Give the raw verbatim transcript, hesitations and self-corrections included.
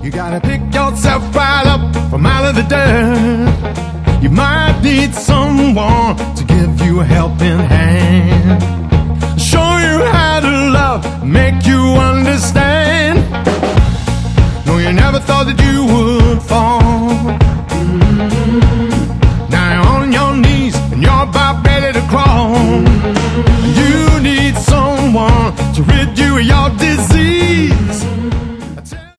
You gotta pick yourself right up from out of the dirt. You might need someone to give you a helping hand, show you how to love, make you understand. No, you never thought that you would fall. Mm-hmm. Now you're on your knees and you're about ready to crawl.